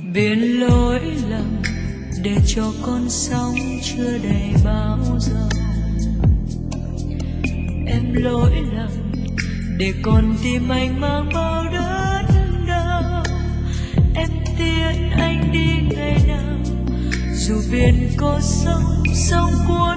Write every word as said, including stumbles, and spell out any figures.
Biển lỗi lầm để cho con sóng chưa đầy bao giờ. Em lỗi lầm để con tim anh mang bao đớn đau. Em tiễn anh đi ngày nào dù biển có sóng sóng cuốn